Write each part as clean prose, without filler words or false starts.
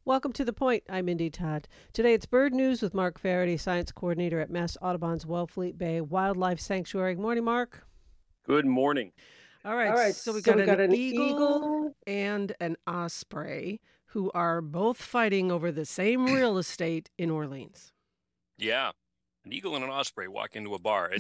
Welcome to The Point. I'm Mindy Todd. Today it's Bird News with Mark Faraday, Science Coordinator at Mass Audubon's Wellfleet Bay Wildlife Sanctuary. Good morning, Mark. Good morning. All right, so we got an eagle and an osprey who are both fighting over the same real estate in Orleans. Yeah, an eagle and an osprey walk into a bar.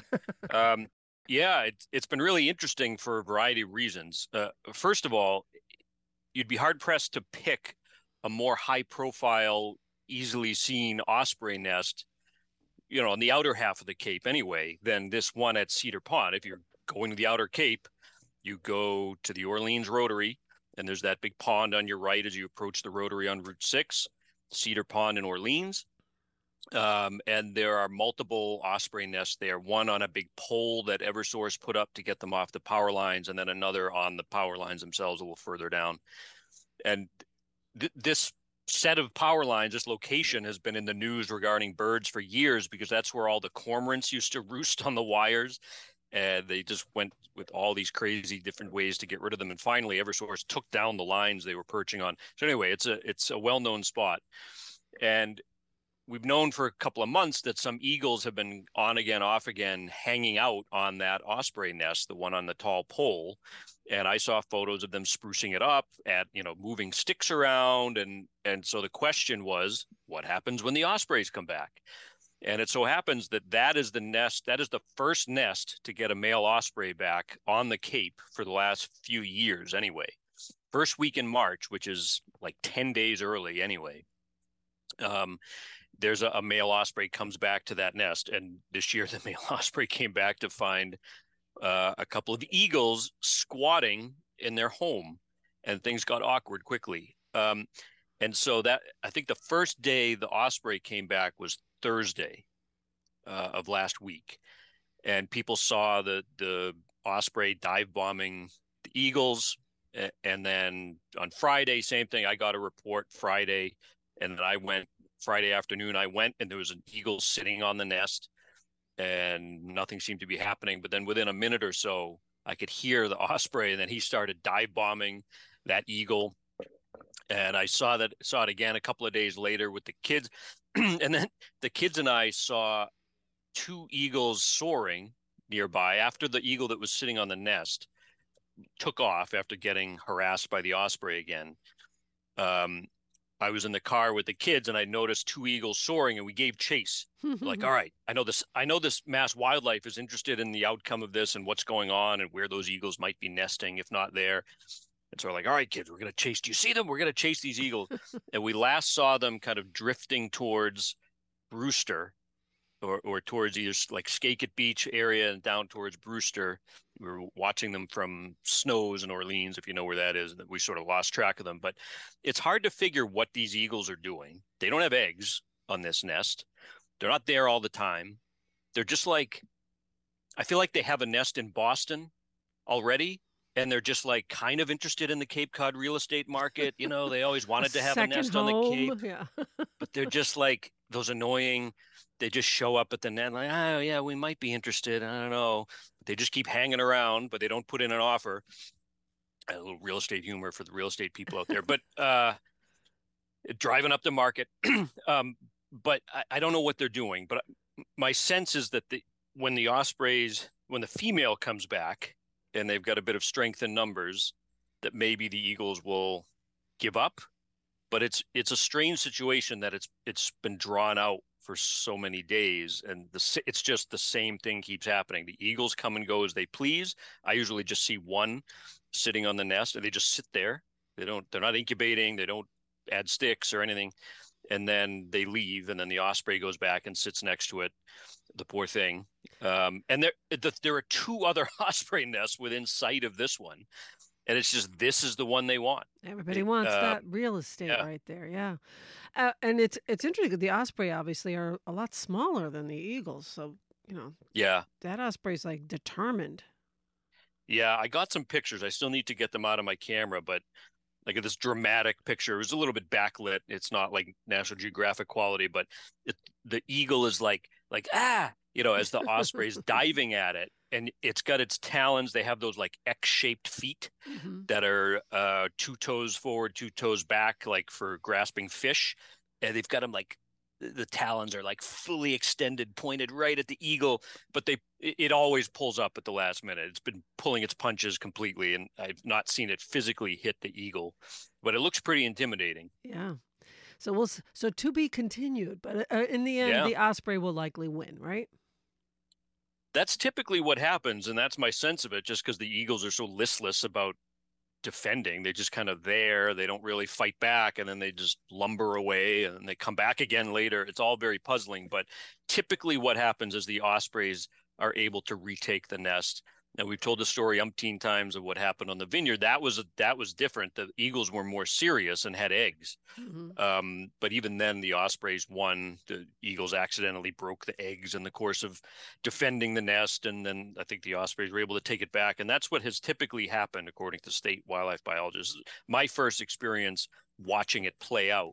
It's been really interesting for a variety of reasons. First of all, you'd be hard-pressed to pick a more high-profile, easily seen osprey nest, on the outer half of the Cape anyway, than this one at Cedar Pond. If you're going to the outer Cape, you go to the Orleans Rotary, and there's that big pond on your right as you approach the Rotary on Route 6, Cedar Pond in Orleans. And there are multiple osprey nests there, one on a big pole that Eversource put up to get them off the power lines, and then another on the power lines themselves a little further down. And this set of power lines, this location has been in the news regarding birds for years because that's where all the cormorants used to roost on the wires. And they just went with all these crazy different ways to get rid of them. And finally, Eversource took down the lines they were perching on. So anyway, it's a well-known spot. And we've known for a couple of months that some eagles have been on again, off again, hanging out on that osprey nest, the one on the tall pole. And I saw photos of them sprucing it up moving sticks around. And so the question was, what happens when the ospreys come back? And it so happens that is the first nest to get a male osprey back on the Cape for the last few years anyway. First week in March, which is like 10 days early anyway. There's a male osprey comes back to that nest. And this year, the male osprey came back to find a couple of eagles squatting in their home, and things got awkward quickly. And so I think the first day the osprey came back was Thursday of last week. And people saw the osprey dive bombing the eagles. And then on Friday, same thing. I got a report Friday, and then I went Friday afternoon, and there was an eagle sitting on the nest and nothing seemed to be happening. But then within a minute or so, I could hear the osprey, and then he started dive bombing that eagle. And I saw it again a couple of days later with the kids. And then the kids and I saw two eagles soaring nearby after the eagle that was sitting on the nest took off after getting harassed by the osprey again. I was in the car with the kids, and I noticed two eagles soaring, and we gave chase. Like, all right, I know this Mass Wildlife is interested in the outcome of this and what's going on and where those eagles might be nesting, if not there. And so we're like, all right, kids, we're going to chase. Do you see them? We're going to chase these eagles. And we last saw them kind of drifting towards Brewster or towards either like Skakit Beach area and down towards Brewster. We were watching them from Snows in Orleans, if you know where that is. We sort of lost track of them. But it's hard to figure what these eagles are doing. They don't have eggs on this nest. They're not there all the time. They're just like, I feel like they have a nest in Boston already, and they're just like kind of interested in the Cape Cod real estate market. They always wanted to have a nest on the Cape. Yeah. But they're just like those annoying, they just show up at the net like, oh, yeah, we might be interested. I don't know. They just keep hanging around, but they don't put in an offer. A little real estate humor for the real estate people out there. But driving up the market. But I don't know what they're doing. But my sense is that when the female comes back and they've got a bit of strength in numbers, that maybe the eagles will give up. But it's a strange situation that it's been drawn out for so many days, and it's just the same thing keeps happening. The eagles come and go as they please. I usually just see one sitting on the nest, and they just sit there. They're not incubating. They don't add sticks or anything, and then they leave. And then the osprey goes back and sits next to it. The poor thing. And there are two other osprey nests within sight of this one. And it's just, this is the one they want. Everybody wants that real estate right there. Yeah. And it's interesting. The osprey obviously are a lot smaller than the eagles. So, yeah, that osprey's like determined. Yeah. I got some pictures. I still need to get them out of my camera, but like this dramatic picture, it was a little bit backlit. It's not like National Geographic quality, but the eagle is like, as the osprey is diving at it. and it's got its talons. They have those like X-shaped feet that are 2 toes forward, 2 toes back, like for grasping fish. And they've got them like the talons are like fully extended, pointed right at the eagle, but it always pulls up at the last minute. It's been pulling its punches completely, and I've not seen it physically hit the eagle, but it looks pretty intimidating. Yeah. So to be continued, but in the end, the osprey will likely win, right? That's typically what happens, and that's my sense of it, just because the eagles are so listless about defending. They're just kind of there. They don't really fight back, and then they just lumber away, and they come back again later. It's all very puzzling, but typically what happens is the ospreys are able to retake the nest. Now, we've told the story umpteen times of what happened on the vineyard. That was different. The eagles were more serious and had eggs. But even then, the ospreys won. The eagles accidentally broke the eggs in the course of defending the nest, and then I think the ospreys were able to take it back. And that's what has typically happened, according to state wildlife biologists. My first experience watching it play out.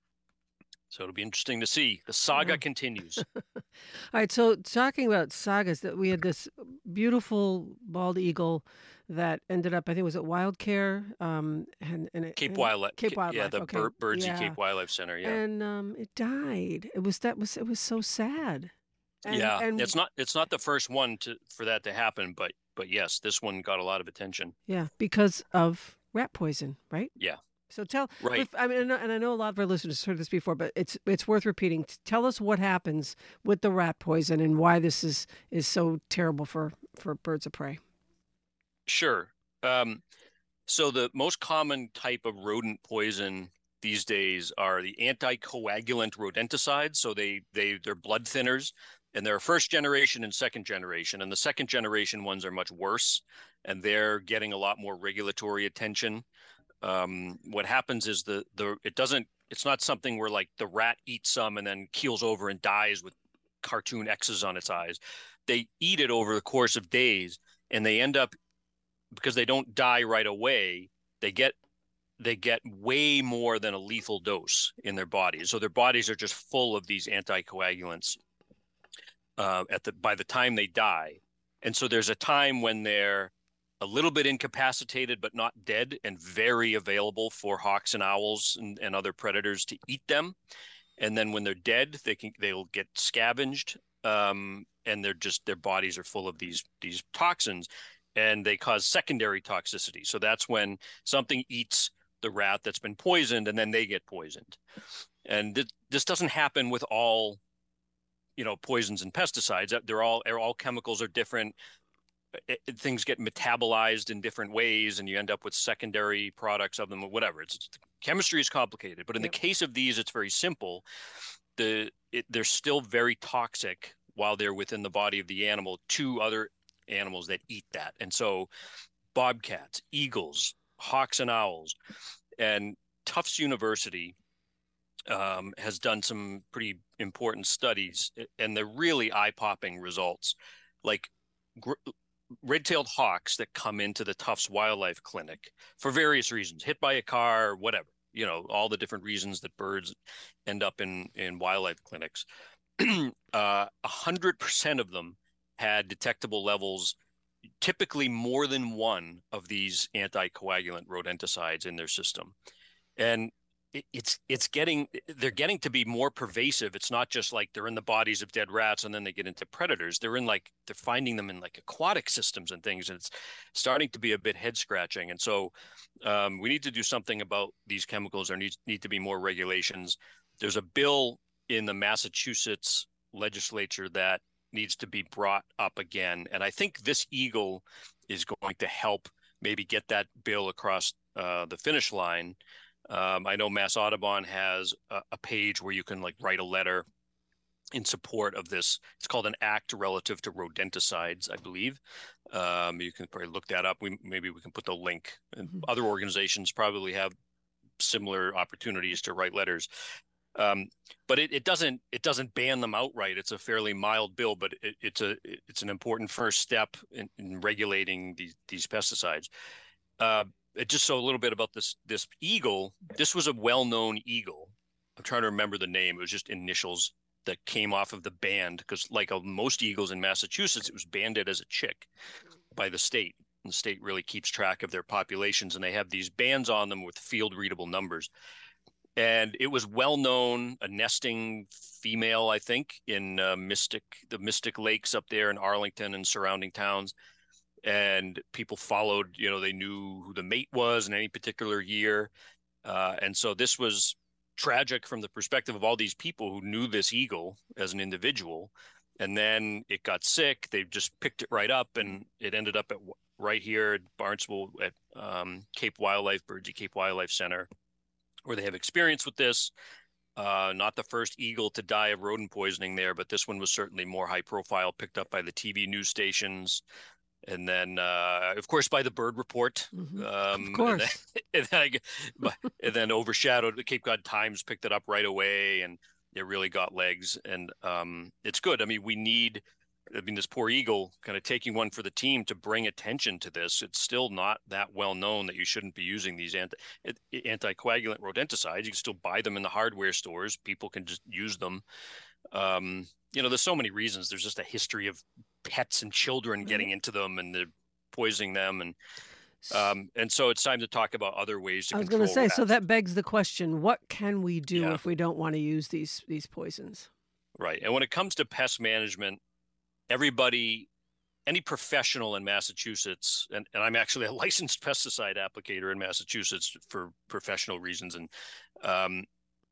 So it'll be interesting to see. The saga continues. All right. So talking about sagas, that we had this beautiful bald eagle that ended up, I think, was it Wild Care? And Cape Wildlife. Yeah, the okay. Birdsey Cape Wildlife Center. Yeah. And it died. It was so sad. And it's not the first one for that to happen, but yes, this one got a lot of attention. Yeah, because of rat poison, right? Yeah. So tell, right. I mean, and I know a lot of our listeners heard this before, but it's worth repeating. Tell us what happens with the rat poison and why this is so terrible for birds of prey. Sure. So the most common type of rodent poison these days are the anticoagulant rodenticides. So they're blood thinners, and they're first generation and second generation. And the second generation ones are much worse, and they're getting a lot more regulatory attention. What happens is it's not something where like the rat eats some and then keels over and dies with cartoon X's on its eyes. They eat it over the course of days, and they end up, because they don't die right away, they get way more than a lethal dose in their bodies. So their bodies are just full of these anticoagulants by the time they die. And so there's a time when they're a little bit incapacitated but not dead, and very available for hawks and owls and other predators to eat them. And then when they're dead, they'll get scavenged, and their bodies are full of these toxins, and they cause secondary toxicity. So that's when something eats the rat that's been poisoned, and then they get poisoned. And this doesn't happen with all, poisons and pesticides. All chemicals are different. Things get metabolized in different ways, and you end up with secondary products of them, or whatever. Chemistry is complicated, but in the case of these, it's very simple. They're still very toxic while they're within the body of the animal to other animals that eat that. And so bobcats, eagles, hawks and owls, and Tufts University has done some pretty important studies, and they're really eye-popping results. Like red-tailed hawks that come into the Tufts Wildlife Clinic for various reasons, hit by a car, whatever, all the different reasons that birds end up in wildlife clinics. 100% of them had detectable levels, typically more than one of these anticoagulant rodenticides in their system. And they're getting to be more pervasive. It's not just like they're in the bodies of dead rats and then they get into predators. They're finding them in like aquatic systems and things, and it's starting to be a bit head scratching. And so we need to do something about these chemicals. There need to be more regulations. There's a bill in the Massachusetts legislature that needs to be brought up again. And I think this eagle is going to help maybe get that bill across the finish line. I know Mass Audubon has a page where you can write a letter in support of this. It's called an act relative to rodenticides, I believe. You can probably look that up. Maybe we can put the link. Other organizations probably have similar opportunities to write letters. But it doesn't ban them outright. It's a fairly mild bill, but it's an important first step in regulating these pesticides. Just so a little bit about this eagle. This was a well-known eagle. I'm trying to remember the name. It was just initials. that came off of the band, because like most eagles in Massachusetts, it was banded as a chick by the state. And the state really keeps track of their populations, and they have these bands on them with field readable numbers. And it was well known, a nesting female, I think, in the Mystic Lakes up there in Arlington and surrounding towns. And people followed, they knew who the mate was in any particular year. And so this was tragic from the perspective of all these people who knew this eagle as an individual. And then it got sick. They just picked it right up, and it ended up right here at Barnstable at Cape Wildlife, Birdsie Cape Wildlife Center, where they have experience with this. Not the first eagle to die of rodent poisoning there, but this one was certainly more high profile, picked up by the TV news stations. And then, of course, by the Bird Report. Of course. And then overshadowed. The Cape Cod Times picked it up right away, and it really got legs. And it's good. I mean, this poor eagle, kind of taking one for the team to bring attention to this. It's still not that well known that you shouldn't be using these anticoagulant rodenticides. You can still buy them in the hardware stores. People can just use them. There's so many reasons. There's just a history of pets and children getting into them, and they're poisoning them. And so it's time to talk about other ways to control. I was going to say, so that begs the question, what can we do if we don't want to use these poisons? Right. And when it comes to pest management, any professional in Massachusetts, and I'm actually a licensed pesticide applicator in Massachusetts for professional reasons, and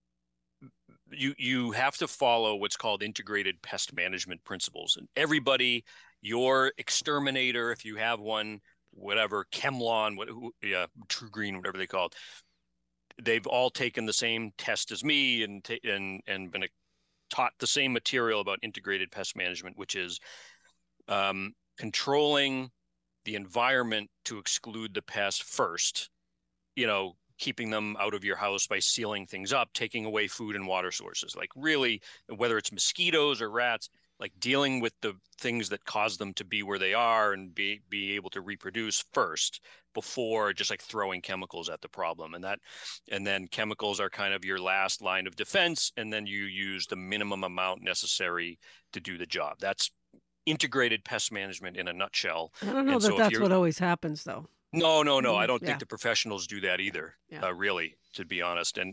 you have to follow what's called integrated pest management principles. And everybody, your exterminator, if you have one, whatever, Chemlon, True Green, whatever they call it, they've all taken the same test as me and been taught the same material about integrated pest management, which is controlling the environment to exclude the pest first, keeping them out of your house by sealing things up, taking away food and water sources, like really, whether it's mosquitoes or rats, like dealing with the things that cause them to be where they are and be able to reproduce first before just like throwing chemicals at the problem. And then chemicals are kind of your last line of defense. And then you use the minimum amount necessary to do the job. That's integrated pest management in a nutshell. I don't know that's what always happens though. No. I don't think the professionals do that either, really, to be honest. And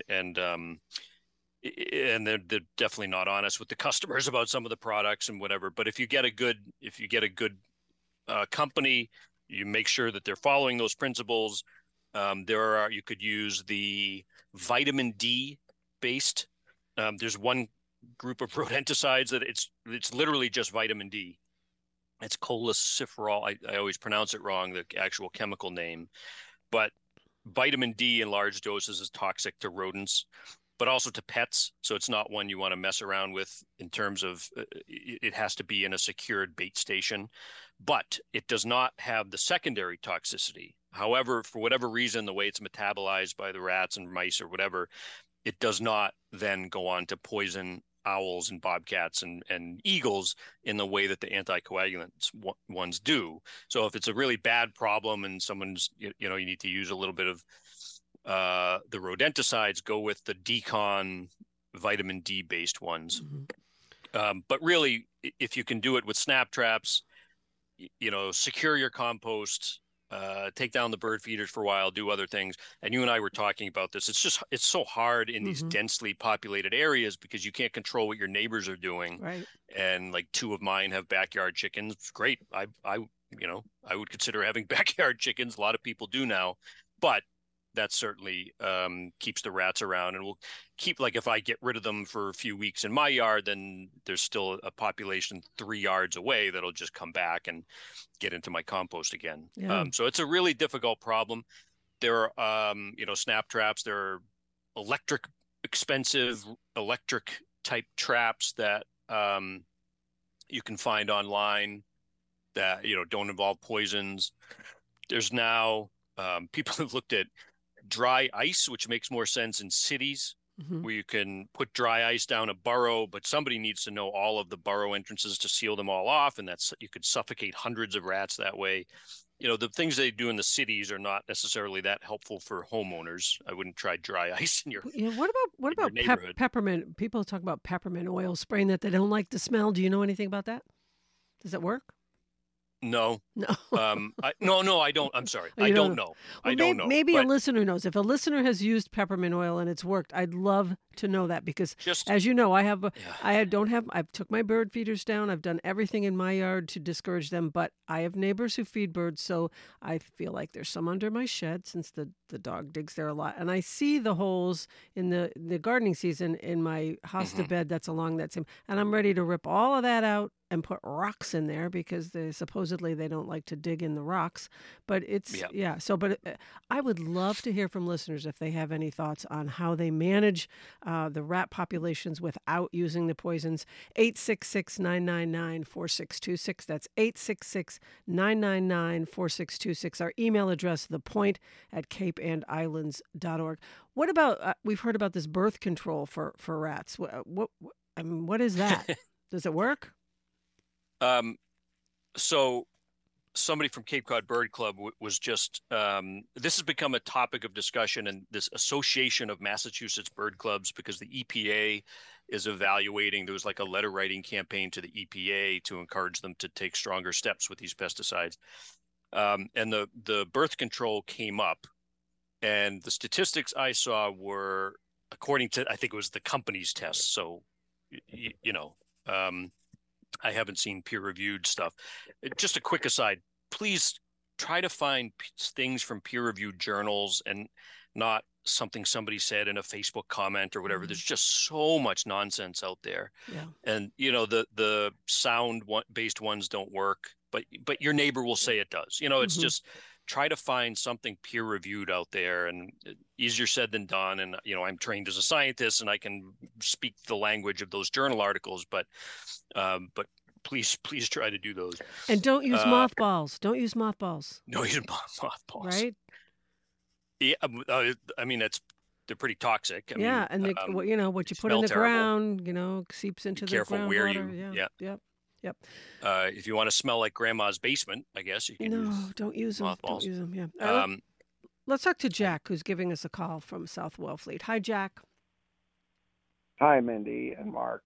they're definitely not honest with the customers about some of the products and whatever. But if you get a good company, you make sure that they're following those principles. You could use the vitamin D based. There's one group of rodenticides that it's literally just vitamin D. It's cholecalciferol. I always pronounce it wrong, the actual chemical name. But vitamin D in large doses is toxic to rodents, but also to pets. So it's not one you want to mess around with in terms of it has to be in a secured bait station. But it does not have the secondary toxicity. However, for whatever reason, the way it's metabolized by the rats and mice or whatever, it does not then go on to poison owls and bobcats and eagles in the way that the anticoagulants ones do. So if it's a really bad problem and someone's, you need to use a little bit of the rodenticides, go with the Decon vitamin D based ones. Mm-hmm. But really, if you can do it with snap traps, secure your compost, take down the bird feeders for a while, do other things. And you and I were talking about this. It's so hard in these densely populated areas because you can't control what your neighbors are doing. Right. And like two of mine have backyard chickens. It's great. I would consider having backyard chickens. A lot of people do now, but that certainly keeps the rats around, and will keep, like, if I get rid of them for a few weeks in my yard, then there's still a population 3 yards away that'll just come back and get into my compost again. Yeah. So it's a really difficult problem. There are, snap traps. There are expensive electric type traps that you can find online that, don't involve poisons. There's now people have looked at dry ice, which makes more sense in cities, where you can put dry ice down a burrow, but somebody needs to know all of the burrow entrances to seal them all off, and you could suffocate hundreds of rats that way. the things they do in the cities are not necessarily that helpful for homeowners. I wouldn't try dry ice in your Yeah. What about neighborhood. peppermint? People talk about peppermint oil spraying that they don't like the smell. Do you know anything about that? Does it work? No. No. No, I don't. I'm sorry. Oh, I you don't know. Well, I don't know. maybe a But listener knows. If a listener has used peppermint oil and it's worked, I'd love to know that because, just, as you know, yeah. I've took my bird feeders down. I've done everything in my yard to discourage them, but I have neighbors who feed birds, so I feel like there's some under my shed since the dog digs there a lot, and I see the holes in the gardening season in my hosta bed that's along that same, and I'm ready to rip all of that out and put rocks in there because supposedly they don't like to dig in the rocks. But I would love to hear from listeners if they have any thoughts on how they manage the rat populations without using the poisons. 866-999-4626. That's 866-999-4626. Our email address, thepoint@capeandislands.org. What about, we've heard about this birth control for rats. What is that? Does it work? So somebody from Cape Cod Bird Club was just, this has become a topic of discussion in this Association of Massachusetts Bird Clubs because the EPA is evaluating. There was like a letter writing campaign to the EPA to encourage them to take stronger steps with these pesticides. And the birth control came up, and the statistics I saw were, according to, I think it was the company's test. So, I haven't seen peer-reviewed stuff. Just a quick aside, please try to find things from peer-reviewed journals and not something somebody said in a Facebook comment or whatever. There's just so much nonsense out there. Yeah. And, the sound-based ones don't work, but your neighbor will say it does. It's just try to find something peer-reviewed out there, and easier said than done. And, I'm trained as a scientist and I can speak the language of those journal articles, but please try to do those. And don't use mothballs. Don't use mothballs. No, use mothballs. Right? Yeah. They're pretty toxic. And what you put in the ground, seeps into the groundwater. Careful where you. Yep. If you want to smell like grandma's basement, I guess you can use don't use them. mothballs. Don't use them. Yeah. Let's talk to Jack, who's giving us a call from South Wellfleet. Hi, Jack. Hi, Mindy and Mark.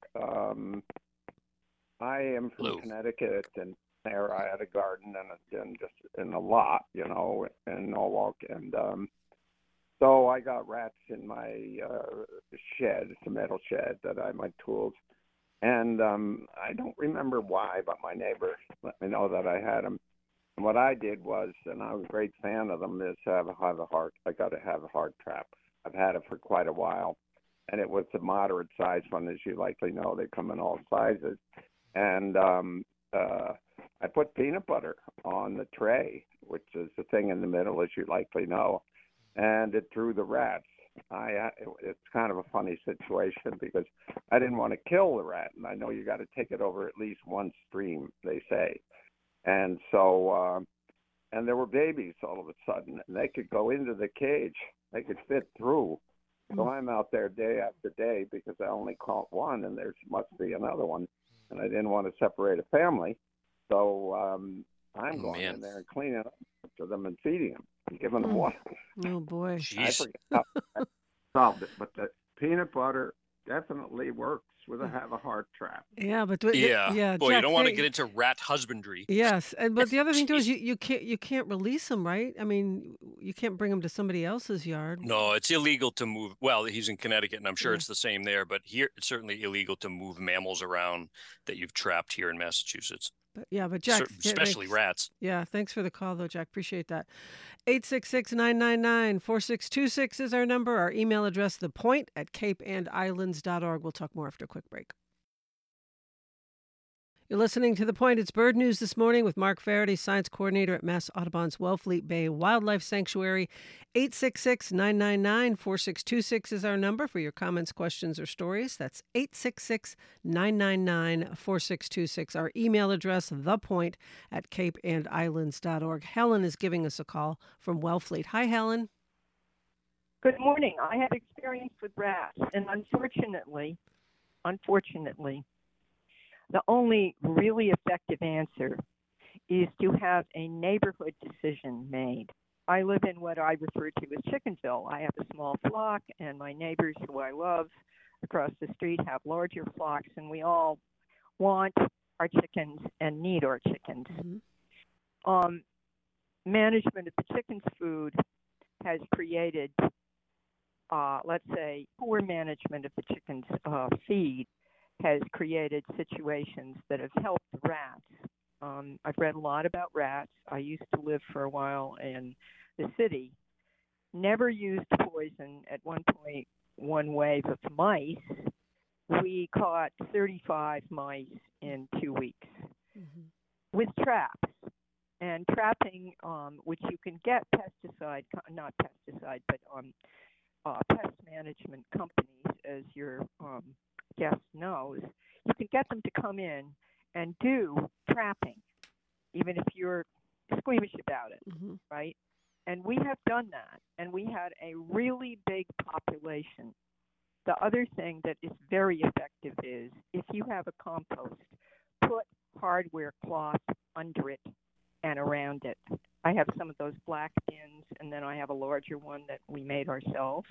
I am from Hello. Connecticut, and there I had a garden and just in a lot, in Norwalk, and so I got rats in my shed. It's a metal shed that I had my tools, and I don't remember why, but my neighbor let me know that I had them. And what I did was, and I was a great fan of them, is I got to have a heart trap. I've had it for quite a while, and it was a moderate size one, as you likely know. They come in all sizes. And I put peanut butter on the tray, which is the thing in the middle, as you likely know, and it drew the rats. It's kind of a funny situation because I didn't want to kill the rat, and I know you got to take it over at least one stream, they say. And so, and there were babies all of a sudden, and they could go into the cage. They could fit through. So I'm out there day after day because I only caught one, and there must be another one. And I didn't want to separate a family, so I'm going in there and cleaning up for them and feeding them and giving them water. Oh, boy. Jeez. I forget how I solved it, but the peanut butter definitely works with have a heart trap. Yeah, but Boy, Jack, you don't want to get into rat husbandry. Yes, but the other thing too is you can't release them, right? I mean, you can't bring them to somebody else's yard. No, it's illegal to move. Well, he's in Connecticut, and I'm sure it's the same there. But here, it's certainly illegal to move mammals around that you've trapped here in Massachusetts. But Jack, especially rats. Yeah, thanks for the call, though, Jack. Appreciate that. 866-999-4626 is our number. Our email address, thepoint@capeandislands.org. We'll talk more after a quick break. You're listening to The Point. It's Bird News this morning with Mark Faraday, Science Coordinator at Mass Audubon's Wellfleet Bay Wildlife Sanctuary. 866-999-4626 is our number for your comments, questions, or stories. That's 866-999-4626. Our email address, thepoint@capeandislands.org. Helen is giving us a call from Wellfleet. Hi, Helen. Good morning. I have experience with rats, and unfortunately, the only really effective answer is to have a neighborhood decision made. I live in what I refer to as Chickensville. I have a small flock, and my neighbors who I love across the street have larger flocks, and we all want our chickens and need our chickens. Management of the chickens' food has created, let's say, poor management of the chickens' feed has created situations that have helped rats. I've read a lot about rats. I used to live for a while in the city. Never used poison. At one point, one wave of mice. We caught 35 mice in 2 weeks with traps. And trapping, which you can get pest management companies, as your guest knows, you can get them to come in and do trapping, even if you're squeamish about it, right? And we have done that, and we had a really big population. The other thing that is very effective is if you have a compost, put hardware cloth under it and around it. I have some of those black bins, and then I have a larger one that we made ourselves.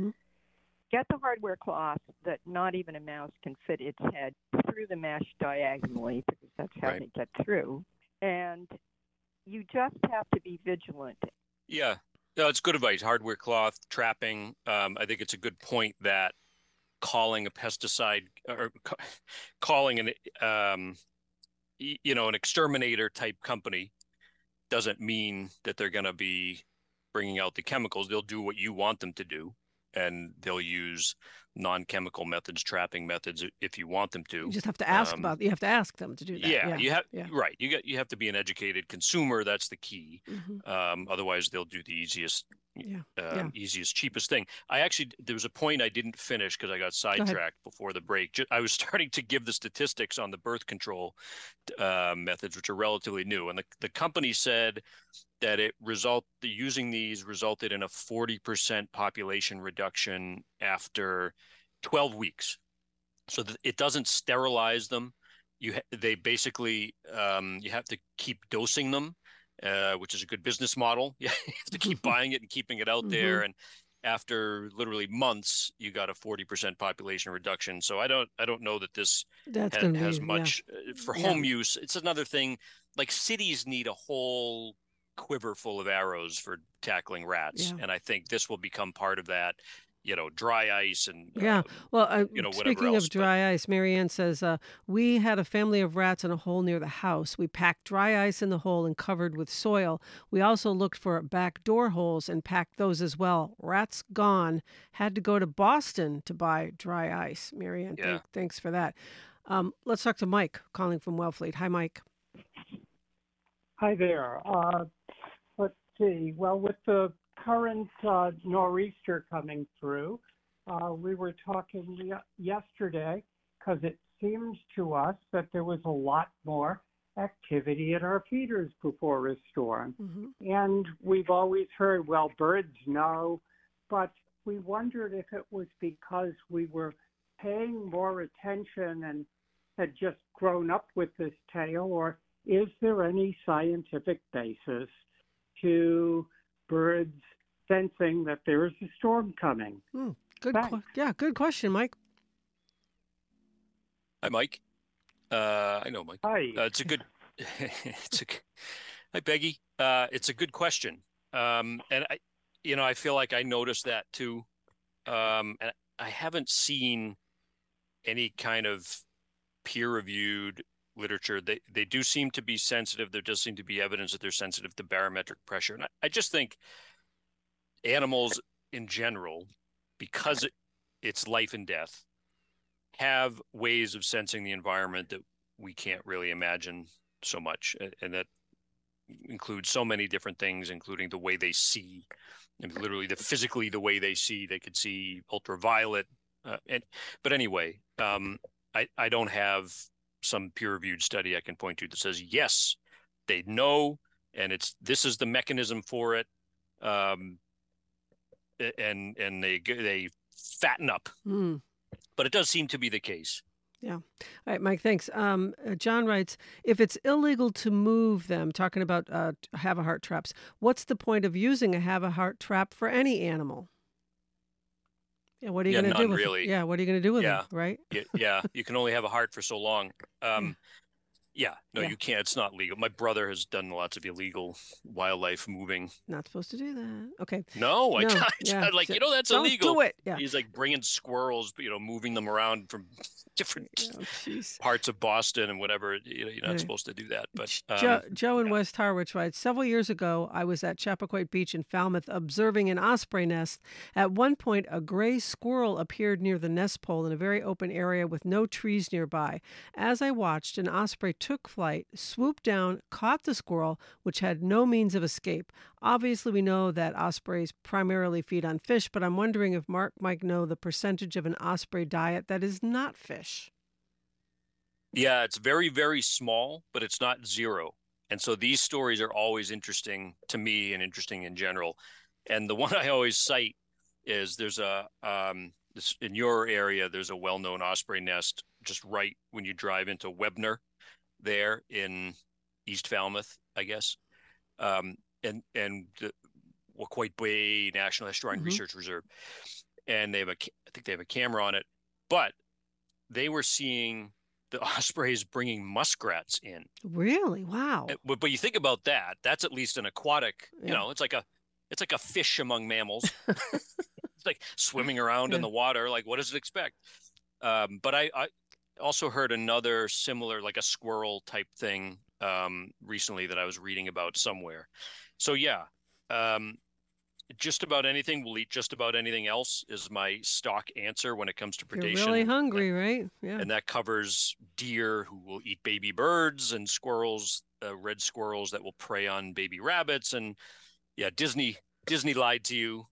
Get the hardware cloth that not even a mouse can fit its head through the mesh diagonally, because that's how they get through. And you just have to be vigilant. Yeah, no, it's good advice. Hardware cloth, trapping. I think it's a good point that calling a pesticide or calling an an exterminator type company doesn't mean that they're going to be bringing out the chemicals. They'll do what you want them to do, and they'll use non-chemical methods, trapping methods, if you want them to. You just have to ask you have to ask them to do that. Right. You have to be an educated consumer. That's the key. Otherwise, they'll do the easiest, cheapest thing. There was a point I didn't finish because I got sidetracked before the break. I was starting to give the statistics on the birth control methods, which are relatively new, and the company said that using these resulted in a 40% population reduction after 12 weeks. So it doesn't sterilize them. They basically you have to keep dosing them, which is a good business model. You have to keep buying it and keeping it out there. And after literally months, you got a 40% population reduction. So I don't know that this has much for home use. It's another thing. Like cities need a whole quiver full of arrows for tackling rats, and I think this will become part of that. Dry ice and speaking of dry ice, Marianne says we had a family of rats in a hole near the house. We packed dry ice in the hole and covered with soil. We also looked for back door holes and packed those as well. Rats gone. Had to go to Boston to buy dry ice. Marianne, thanks for that. Let's talk to Mike calling from Wellfleet. Hi, Mike. Hi there. Let's see. Well, with the current nor'easter coming through, we were talking yesterday because it seems to us that there was a lot more activity at our feeders before a storm. And we've always heard, well, birds know, but we wondered if it was because we were paying more attention and had just grown up with this tale, or is there any scientific basis to birds sensing that there is a storm coming? Good question, Mike. Hi, Mike. I know Mike. Hi. It's a good. Hi, Peggy. It's a good question, and I feel like I noticed that too, and I haven't seen any kind of peer-reviewed literature. They do seem to be sensitive. There does seem to be evidence that they're sensitive to barometric pressure. And I just think animals in general, because it's life and death, have ways of sensing the environment that we can't really imagine so much. And that includes so many different things, including the way they see. I mean, literally physically the way they see. They could see ultraviolet. But anyway, I don't have some peer-reviewed study I can point to that says, yes, they know, and this is the mechanism for it, and they fatten up. But it does seem to be the case. Yeah. All right, Mike, thanks. John writes, if it's illegal to move them, talking about have-a-heart traps, what's the point of using a have-a-heart trap for any animal? Yeah, what are you going to do with really. it? Yeah, what are you going to do with Yeah. them, right? Yeah, you can only have a heart for so long. Yeah, you can't. It's not legal. My brother has done lots of illegal wildlife moving. Not supposed to do that. Okay. No, I can't. Yeah. Like, that's Don't illegal. Do it. Yeah. He's like bringing squirrels, moving them around from different Oh, parts of Boston and whatever. You're not supposed to do that. But Joe in West Harwich writes, several years ago, I was at Chappaquiddick Beach in Falmouth observing an osprey nest. At one point, a gray squirrel appeared near the nest pole in a very open area with no trees nearby. As I watched, an osprey took flight, swooped down, caught the squirrel, which had no means of escape. Obviously, we know that ospreys primarily feed on fish, but I'm wondering if Mark might know the percentage of an osprey diet that is not fish. Yeah, it's very, very small, but it's not zero. And so these stories are always interesting to me and interesting in general. And the one I always cite is there's in your area, there's a well-known osprey nest just right when you drive into Webner there in East Falmouth, I guess. And the Waquoit Bay National Estuarine Research Reserve. And I think they have a camera on it, but they were seeing the ospreys bringing muskrats in. Really? Wow. But you think about that, that's at least an aquatic, it's like a fish among mammals. It's like swimming around in the water. Like, what does it expect? But I also heard another similar, like a squirrel type thing recently that I was reading about somewhere. So yeah, just about anything will eat just about anything else is my stock answer when it comes to predation. You're really hungry, right? Yeah. And that covers deer who will eat baby birds and squirrels, red squirrels that will prey on baby rabbits. And yeah, Disney lied to you.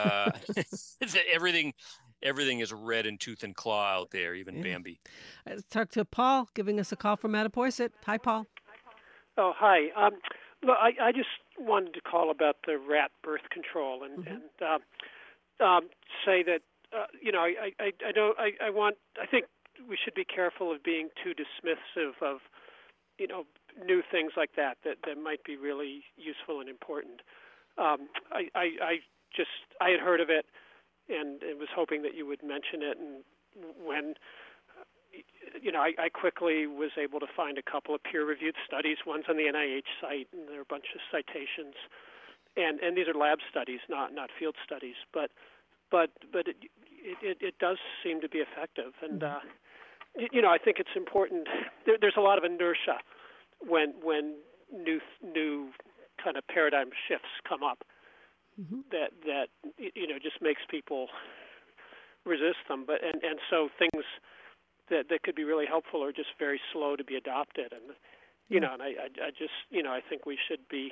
Everything is red in tooth and claw out there, even Bambi. Let's talk to Paul, giving us a call from Mattapoisett. Hi, Paul. Oh, hi. Look, I just wanted to call about the rat birth control and say that I think we should be careful of being too dismissive of new things like that might be really useful and important. I had heard of it and was hoping that you would mention it, and when I quickly was able to find a couple of peer-reviewed studies. One's on the NIH site, and there are a bunch of citations, and these are lab studies, not field studies. But it does seem to be effective, and I think it's important. There's a lot of inertia when new kind of paradigm shifts come up that just makes people resist them. But and so things that could be really helpful are just very slow to be adopted, and and I think we should be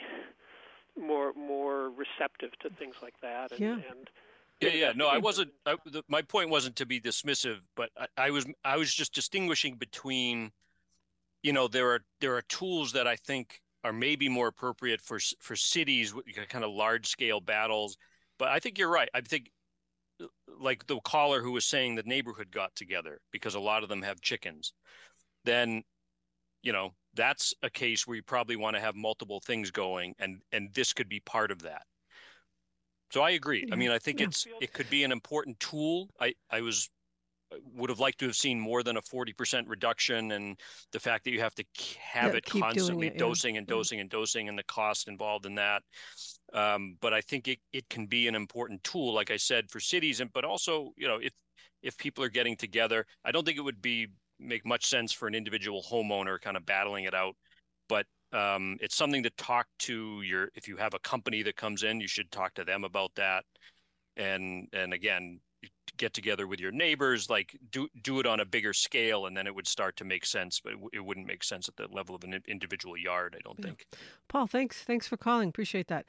more receptive to things like that. No, I wasn't. My point wasn't to be dismissive, but I was just distinguishing between, there are tools that I think are maybe more appropriate for cities with kind of large scale battles, but I think you're right. I think, like the caller who was saying the neighborhood got together because a lot of them have chickens, then, that's a case where you probably want to have multiple things going, and this could be part of that. So I agree. I mean, I think it could be an important tool. I would have liked to have seen more than a 40% reduction, and the fact that you have to have it constantly dosing and dosing and dosing, and the cost involved in that. But I think it can be an important tool, like I said, for cities, but also, if people are getting together, I don't think it would make much sense for an individual homeowner kind of battling it out. But it's something to talk to if you have a company that comes in, you should talk to them about that. And again, get together with your neighbors, like do it on a bigger scale, and then it would start to make sense, but it wouldn't make sense at the level of an individual yard, I don't think. Paul, thanks for calling. Appreciate that.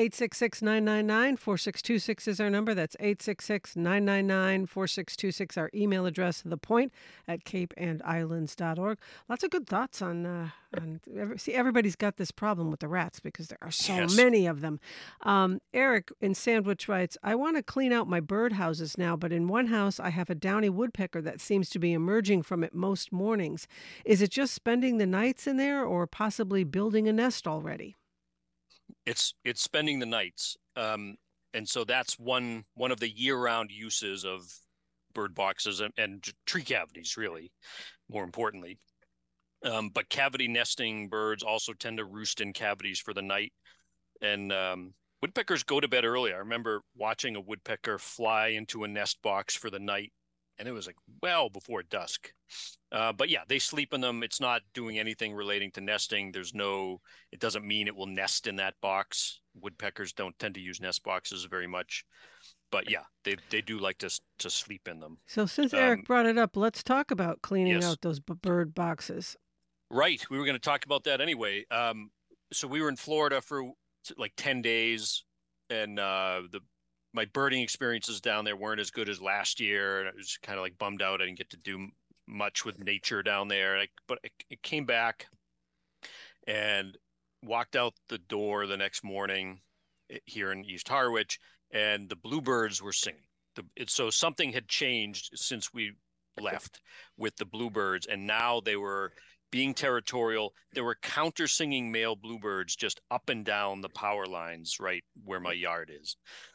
866-999-4626 is our number. That's 866-999-4626, our email address, thepoint@capeandislands.org. Lots of good thoughts on everybody's got this problem with the rats because there are so many of them. Eric in Sandwich writes, I want to clean out my birdhouses now, but in one house I have a downy woodpecker that seems to be emerging from it most mornings. Is it just spending the nights in there or possibly building a nest already? It's spending the nights. And so that's one of the year-round uses of bird boxes and tree cavities, really, more importantly. But cavity nesting birds also tend to roost in cavities for the night. And woodpeckers go to bed early. I remember watching a woodpecker fly into a nest box for the night, and it was like well before dusk. But yeah, they sleep in them. It's not doing anything relating to nesting. It doesn't mean it will nest in that box. Woodpeckers don't tend to use nest boxes very much. But yeah, they do like to sleep in them. So since Eric brought it up, let's talk about cleaning Yes. out those bird boxes. Right. We were going to talk about that anyway. So we were in Florida for like 10 days, and my birding experiences down there weren't as good as last year. And I was kind of like bummed out. I didn't get to do much with nature down there. But I came back and walked out the door the next morning here in East Harwich, and the bluebirds were singing. So something had changed since we left with the bluebirds, and now they were being territorial. There were counter-singing male bluebirds just up and down the power lines right where my yard is.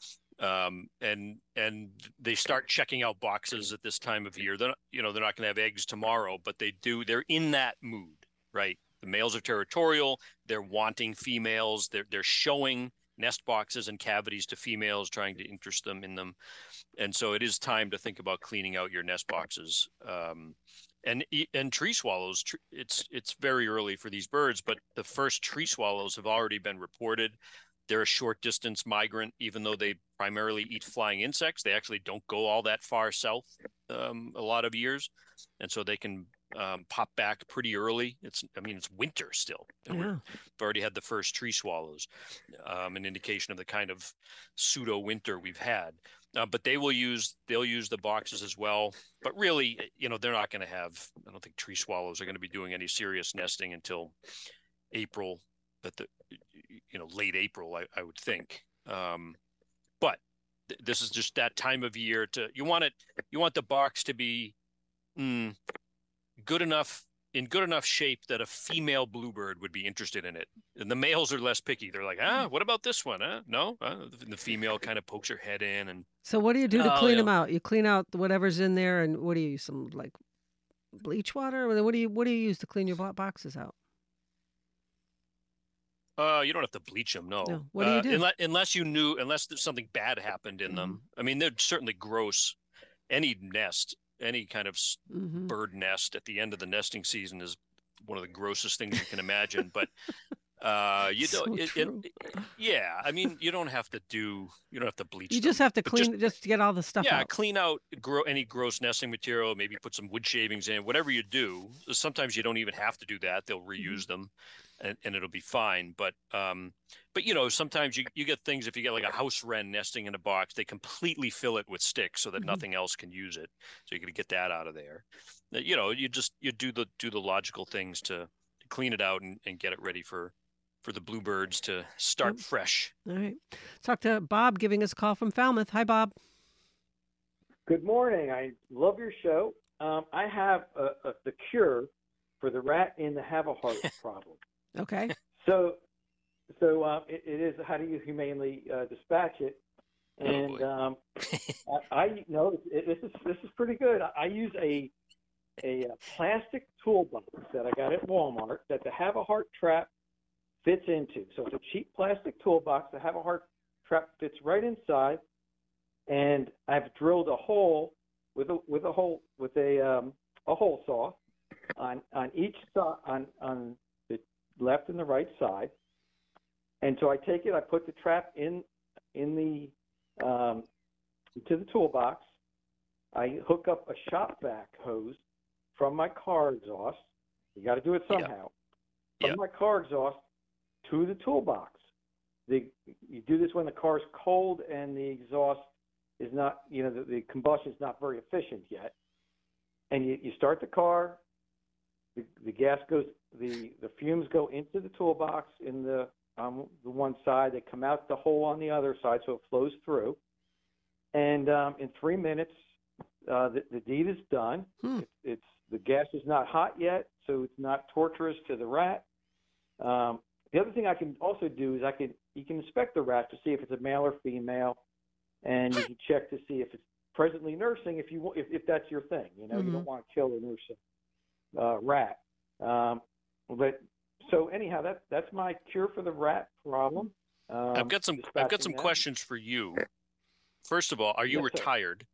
And they start checking out boxes at this time of year. They're not going to have eggs tomorrow, but they're in that mood, right? The males are territorial. They're wanting females. They're showing nest boxes and cavities to females, trying to interest them in them. And so it is time to think about cleaning out your nest boxes. And tree swallows, it's very early for these birds, but the first tree swallows have already been reported. They're a short distance migrant, even though they primarily eat flying insects. They actually don't go all that far south a lot of years. And so they can pop back pretty early. It's winter still. And Yeah. we've already had the first tree swallows, an indication of the kind of pseudo winter we've had. But they'll use the boxes as well. But really, they're not going to have, I don't think tree swallows are going to be doing any serious nesting until April, late April, I would think. But this is just that time of year you want the box to be in good enough shape that a female bluebird would be interested in it. And the males are less picky. They're like, what about this one? No. The female kind of pokes her head in. And So what do you do to clean them out? You clean out whatever's in there, and what do you use? Some like bleach water? What do you use to clean your boxes out? You don't have to bleach them, no. No. What do you do? Unless something bad happened in them. I mean, they're certainly gross. Any kind of bird nest at the end of the nesting season is one of the grossest things you can imagine. But you don't. Yeah, I mean, you don't have to bleach. You just them, have to clean, just to get all the stuff out. Yeah, clean out any gross nesting material. Maybe put some wood shavings in. Whatever you do. Sometimes you don't even have to do that. They'll reuse them, and it'll be fine. But sometimes you get things. If you get like a house wren nesting in a box, they completely fill it with sticks so that nothing else can use it. So you got to get that out of there. You do the logical things to clean it out and get it ready for the bluebirds to start fresh. All right. Talk to Bob giving us a call from Falmouth. Hi, Bob. Good morning. I love your show. I have the cure for the rat in the have-a-heart problem. Okay. So it is how do you humanely dispatch it? And I know this is pretty good. I use a plastic toolbox that I got at Walmart that the have-a-heart trap fits into. So it's a cheap plastic toolbox. The have-a-heart trap fits right inside, and I've drilled a hole with a hole saw on each side, on the left and the right side. And so I take it, I put the trap into the toolbox. I hook up a shop vac hose from my car exhaust. You got to do it somehow. From my car exhaust to the toolbox. You do this when the car is cold and the exhaust is not, the combustion is not very efficient yet. And you start the car, the gas goes, the fumes go into the toolbox on the one side. They come out the hole on the other side, so it flows through. And in 3 minutes, the deed is done. It's the gas is not hot yet, so it's not torturous to the rat. The other thing I can also do is you can inspect the rat to see if it's a male or female, and you can check to see if it's presently nursing. If that's your thing, you don't want to kill a nursing rat. But so anyhow, that's my cure for the rat problem. I've got some questions for you. First of all, are you retired?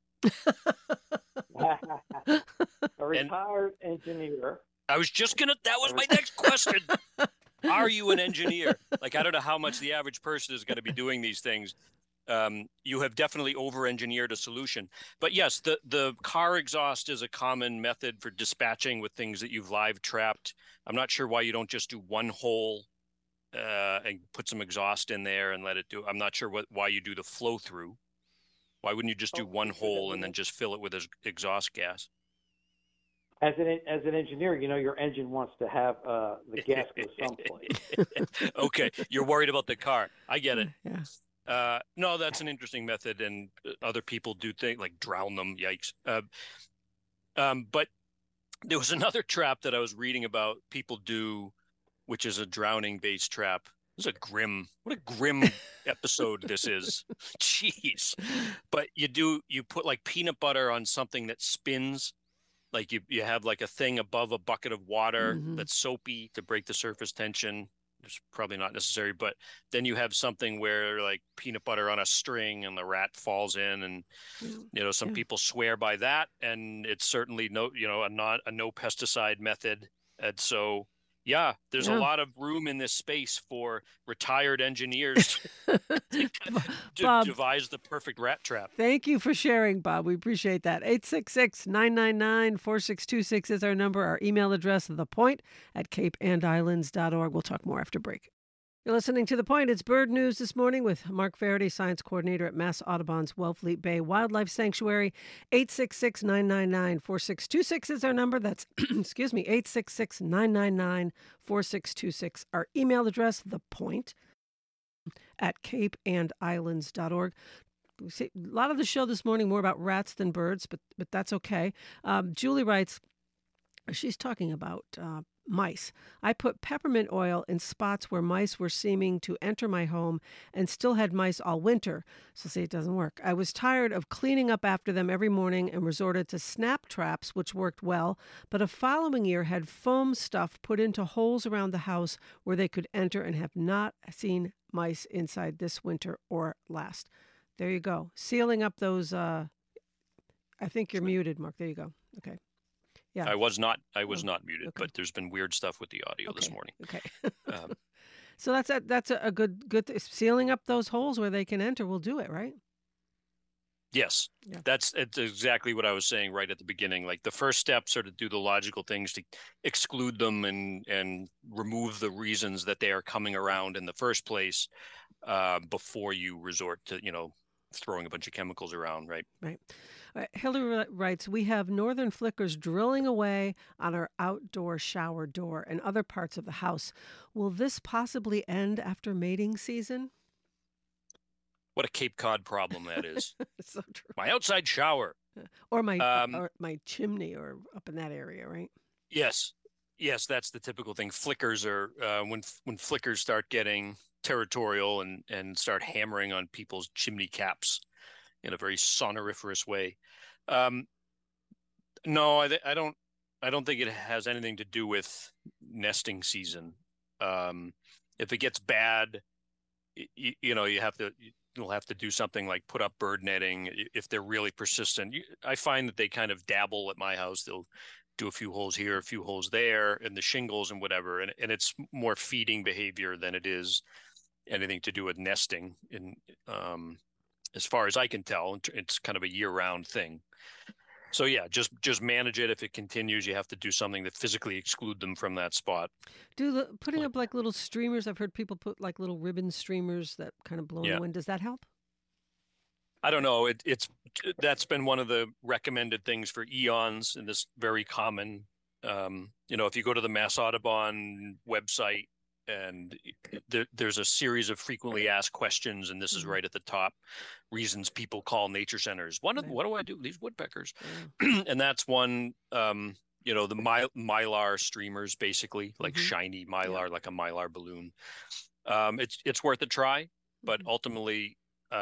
A retired engineer. That was my next question. Are you an engineer? Like, I don't know how much the average person is going to be doing these things. You have definitely over-engineered a solution. But yes, the car exhaust is a common method for dispatching with things that you've live trapped. I'm not sure why you don't just do one hole and put some exhaust in there and let it do. I'm not sure why you do the flow through. Why wouldn't you just do one hole and then just fill it with exhaust gas? As an engineer, your engine wants to have the gas go someplace. Okay, you're worried about the car. I get it. Yeah. No, that's an interesting method, and other people do things like drown them. Yikes. But there was another trap that I was reading about people do, which is a drowning-based trap. What a grim episode this is. Jeez. But you put like peanut butter on something that spins. Like you have like a thing above a bucket of water that's soapy to break the surface tension. It's probably not necessary, but then you have something where like peanut butter on a string and the rat falls in, and some people swear by that, and it's certainly a no pesticide method. And so there's a lot of room in this space for retired engineers to devise the perfect rat trap. Thank you for sharing, Bob. We appreciate that. 866-999-4626 is our number. Our email address, thepoint@capeandislands.org. We'll talk more after break. You're listening to The Point. It's Bird News this morning with Mark Faraday, Science Coordinator at Mass Audubon's Wellfleet Bay Wildlife Sanctuary. 866-999-4626 is our number. That's, 866-999-4626. Our email address, thepoint@capeandislands.org. We see a lot of the show this morning more about rats than birds, but that's okay. Julie writes, she's talking about mice. I put peppermint oil in spots where mice were seeming to enter my home and still had mice all winter. So see, it doesn't work. I was tired of cleaning up after them every morning and resorted to snap traps, which worked well, but a following year had foam stuff put into holes around the house where they could enter and have not seen mice inside this winter or last. There you go. Sealing up those, I think you're muted, Mark. There you go. Okay. Yeah. I was not muted, okay. But there's been weird stuff with the audio this morning. Okay. So that's a good sealing up those holes where they can enter will do it, right? Yes. Yeah. It's exactly what I was saying right at the beginning. Like the first steps are to do the logical things to exclude them and remove the reasons that they are coming around in the first place before you resort to, throwing a bunch of chemicals around, right? Right. Hillary writes, we have northern flickers drilling away on our outdoor shower door and other parts of the house. Will this possibly end after mating season? What a Cape Cod problem that is. So true. My outside shower. Or my chimney or up in that area, right? Yes, that's the typical thing. Flickers are, when flickers start getting territorial and start hammering on people's chimney caps in a very sonoriferous way. No, I don't think it has anything to do with nesting season. If it gets bad, you'll have to do something like put up bird netting if they're really persistent. I find that they kind of dabble at my house. They'll do a few holes here, a few holes there, and the shingles and whatever. And it's more feeding behavior than it is anything to do with nesting. As far as I can tell, it's kind of a year-round thing. So yeah, just manage it. If it continues, you have to do something to physically exclude them from that spot. Putting up like little streamers. I've heard people put like little ribbon streamers that kind of blow in the wind. Does that help? I don't know. That's been one of the recommended things for eons, and this very common. If you go to the Mass Audubon website and there's a series of frequently asked questions, and this is right at the top. Reasons people call nature centers. What do I do with these woodpeckers? And that's one. The mylar streamers, basically like shiny mylar, like a mylar balloon. It's worth a try, but ultimately,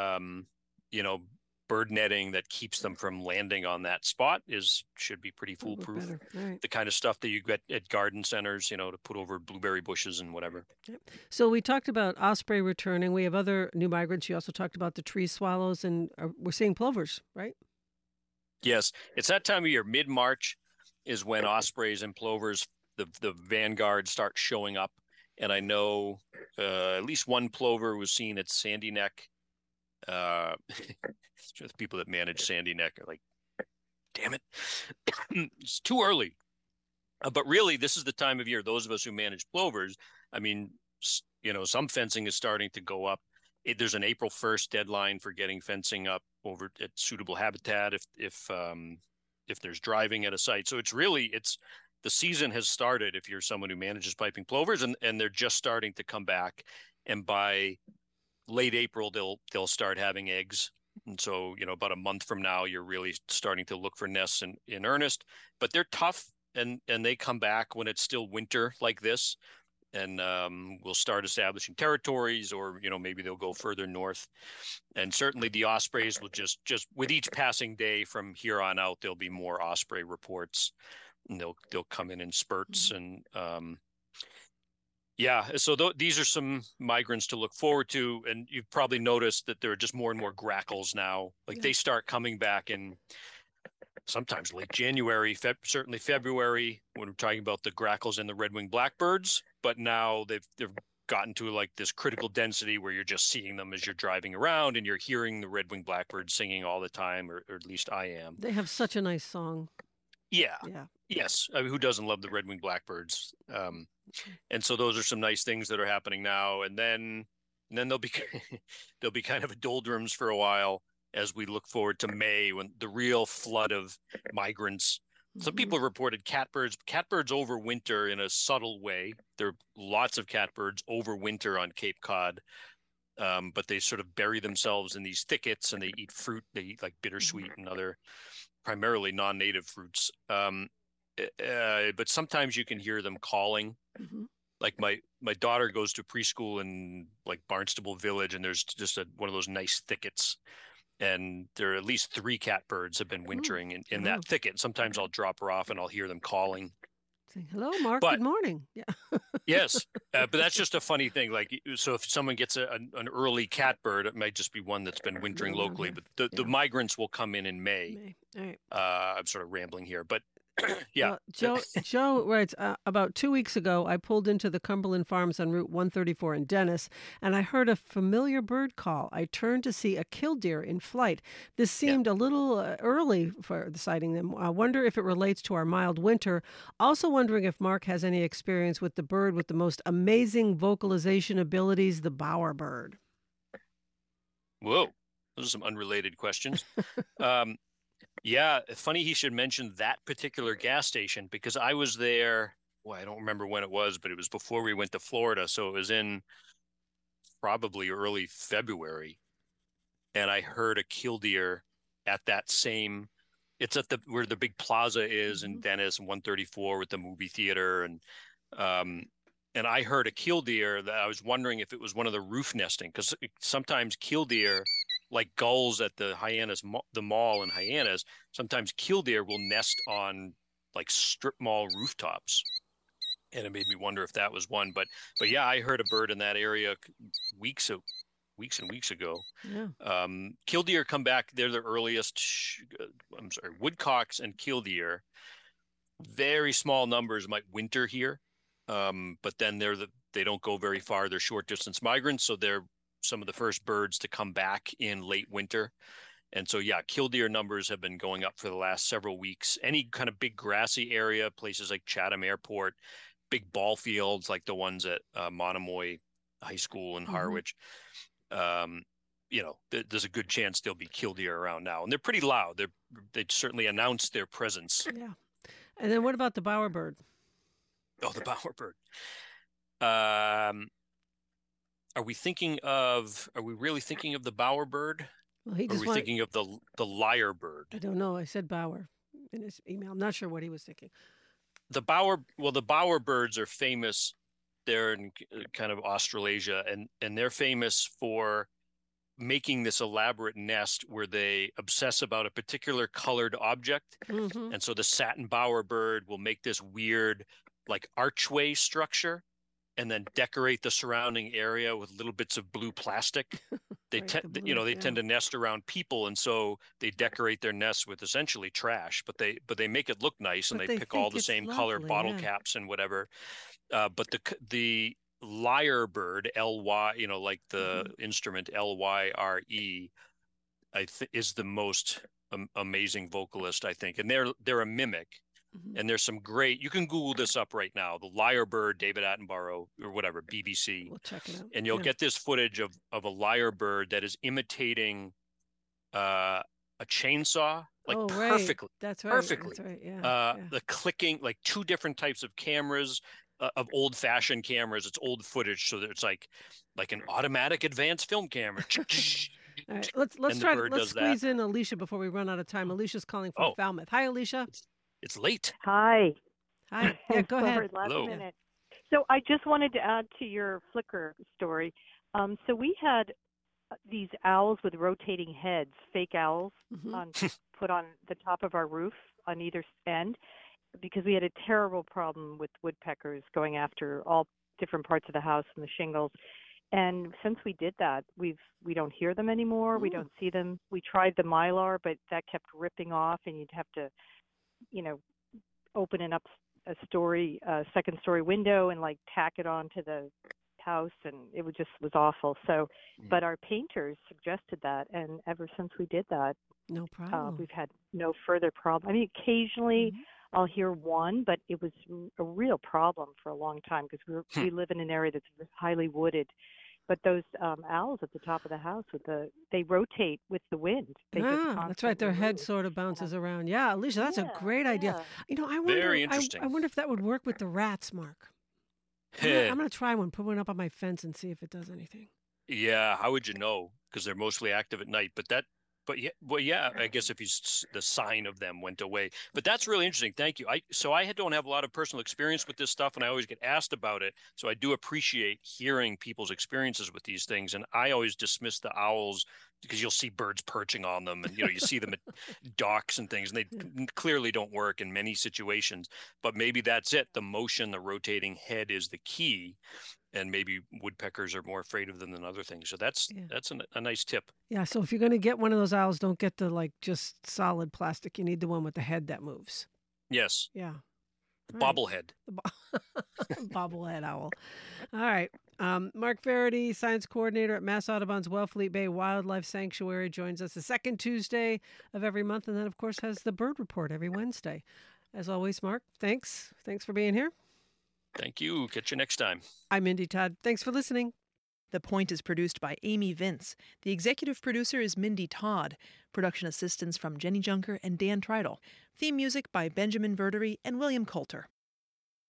bird netting that keeps them from landing on that spot should be pretty foolproof. Right. The kind of stuff that you get at garden centers, to put over blueberry bushes and whatever. Yep. So we talked about osprey returning. We have other new migrants. You also talked about the tree swallows, and we're seeing plovers, right? Yes, it's that time of year. Mid-March is when ospreys and plovers, the vanguard, start showing up. And I know at least one plover was seen at Sandy Neck. The people that manage Sandy Neck are like, damn it, it's too early. But really, this is the time of year. Those of us who manage plovers, I mean, some fencing is starting to go up. There's an April 1st deadline for getting fencing up over at suitable habitat if there's driving at a site. So the season has started if you're someone who manages piping plovers, and they're just starting to come back. And by late April, they'll start having eggs. And so, about a month from now, you're really starting to look for nests in earnest. But they're tough, and they come back when it's still winter like this. And we'll start establishing territories, or, maybe they'll go further north. And certainly the ospreys will just with each passing day from here on out, there'll be more osprey reports. And they'll come in spurts, and so these are some migrants to look forward to. And you've probably noticed that there are just more and more grackles now. They start coming back in sometimes late January, certainly February, when we're talking about the grackles and the red-winged blackbirds. But now they've gotten to like this critical density where you're just seeing them as you're driving around, and you're hearing the red-winged blackbirds singing all the time, or at least I am. They have such a nice song. Yeah. Yes. I mean, who doesn't love the red-winged blackbirds? And so those are some nice things that are happening now. And then there'll be kind of a doldrums for a while as we look forward to May, when the real flood of migrants. Some people reported catbirds. Catbirds overwinter in a subtle way. There are lots of catbirds overwinter on Cape Cod, but they sort of bury themselves in these thickets, and they eat fruit. They eat like bittersweet and other primarily non-native fruits. But sometimes you can hear them calling. Like my daughter goes to preschool in like Barnstable Village, and there's just one of those nice thickets. And there are at least 3 catbirds have been wintering in that thicket. Sometimes I'll drop her off and I'll hear them calling. Say, hello, Mark. Good morning. Yeah. Yes. But that's just a funny thing. So if someone gets an early catbird, it might just be one that's been wintering locally. But the migrants will come in May. All right. I'm sort of rambling here, but yeah. Well, Joe writes, about 2 weeks ago, I pulled into the Cumberland Farms on Route 134 in Dennis, and I heard a familiar bird call. I turned to see a killdeer in flight. This seemed a little early for sighting them. I wonder if it relates to our mild winter. Also wondering if Mark has any experience with the bird with the most amazing vocalization abilities, the bowerbird. Whoa, those are some unrelated questions. Yeah, funny he should mention that particular gas station, because I was there, I don't remember when it was, but it was before we went to Florida. So it was in probably early February. And I heard a killdeer at that same, it's at where the big plaza is in Dennis, 134 with the movie theater. And I heard a killdeer that I was wondering if it was one of the roof nesting, because sometimes killdeer, like gulls at the mall in Hyannis, sometimes killdeer will nest on like strip mall rooftops. And it made me wonder if that was one. But yeah, I heard a bird in that area weeks and weeks ago. Yeah. Killdeer come back. They're the earliest. Woodcocks and killdeer, very small numbers, might winter here. But then they don't go very far. They're short distance migrants. So they're some of the first birds to come back in late winter. And so, yeah, killdeer numbers have been going up for the last several weeks. Any kind of big grassy area, places like Chatham Airport, big ball fields like the ones at Monomoy High School in Harwich, there's a good chance there'll be killdeer around now. And they're pretty loud. They certainly announced their presence. Yeah. And then what about the bowerbird? Oh, the bowerbird. Are we really thinking of the bowerbird? Well, he Or are just we wanted, thinking of the lyrebird? I don't know. I said Bauer in his email. I'm not sure what he was thinking. The bowerbirds are famous. They're in kind of Australasia, and they're famous for making this elaborate nest where they obsess about a particular colored object. Mm-hmm. And so the satin bowerbird will make this weird like archway structure and then decorate the surrounding area with little bits of blue plastic. They Right, tend, the blue, they yeah. tend to nest around people, and so they decorate their nests with essentially trash. But they make it look nice, and But they they pick all think the it's same colored lovely, bottle yeah. caps and whatever. But the lyrebird, L-Y, like the instrument Lyre, I think is the most amazing vocalist, I think, and they're a mimic. And there's some great, you can Google this up right now, the lyrebird, David Attenborough, or whatever, BBC. We'll check it out. And you'll get this footage of a lyrebird that is imitating a chainsaw, like perfectly. That's right. Perfectly. That's right. Yeah. The clicking, like two different types of cameras, of old-fashioned cameras. It's old footage, so that it's like an automatic advanced film camera. All right, let's squeeze in Alicia before we run out of time. Alicia's calling from Falmouth. Hi, Alicia. It's late. Hi. Hi. Yeah, go ahead. Last Hello. minute. So I just wanted to add to your Flickr story. So we had these owls with rotating heads, fake owls, put on the top of our roof on either end, because we had a terrible problem with woodpeckers going after all different parts of the house and the shingles. And since we did that, we don't hear them anymore. We don't see them. We tried the Mylar, but that kept ripping off, and you'd have to, open it up a second story window and like tack it onto the house, and it was awful. So, but our painters suggested that, and ever since we did that, no problem. We've had no further problem. I mean, occasionally I'll hear one, but it was a real problem for a long time because we live in an area that's highly wooded. But those owls at the top of the house, they rotate with the wind. They that's right. Their head sort of bounces around. Yeah, Alicia, that's a great idea. I wonder. Very interesting. I wonder if that would work with the rats, Mark. I'm going to try one. Put one up on my fence and see if it does anything. Yeah, how would you know? Because they're mostly active at night. I guess if the sign of them went away. But that's really interesting. Thank you. I don't have a lot of personal experience with this stuff, and I always get asked about it. So I do appreciate hearing people's experiences with these things. And I always dismiss the owls because you'll see birds perching on them, and you see them at docks and things, and they clearly don't work in many situations. But maybe that's it. The motion, the rotating head is the key. And maybe woodpeckers are more afraid of them than other things. So that's a nice tip. Yeah. So if you're going to get one of those owls, don't get the just solid plastic. You need the one with the head that moves. Yes. Yeah. Bobblehead. Bobblehead owl. All right. Mark Faraday, science coordinator at Mass Audubon's Wellfleet Bay Wildlife Sanctuary, joins us the second Tuesday of every month, and then of course has the Bird Report every Wednesday. As always, Mark, thanks for being here. Thank you. Catch you next time. I'm Mindy Todd. Thanks for listening. The Point is produced by Amy Vince. The executive producer is Mindy Todd. Production assistance from Jenny Junker and Dan Treidel. Theme music by Benjamin Verdery and William Coulter.